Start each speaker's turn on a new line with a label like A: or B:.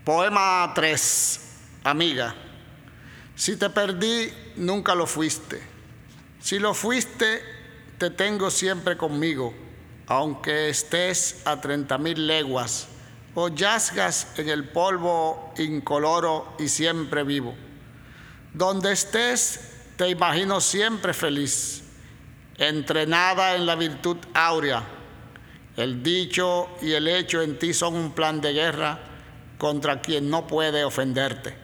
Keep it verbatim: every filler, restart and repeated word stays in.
A: Poema tres. Amiga. Si te perdí, nunca lo fuiste. Si lo fuiste, te tengo siempre conmigo, aunque estés a treinta mil leguas o yazgas en el polvo incoloro y siempre vivo. Donde estés, te imagino siempre feliz, entrenada en la virtud áurea. El dicho y el hecho en ti son un plan de guerra contra quien no puede ofenderte.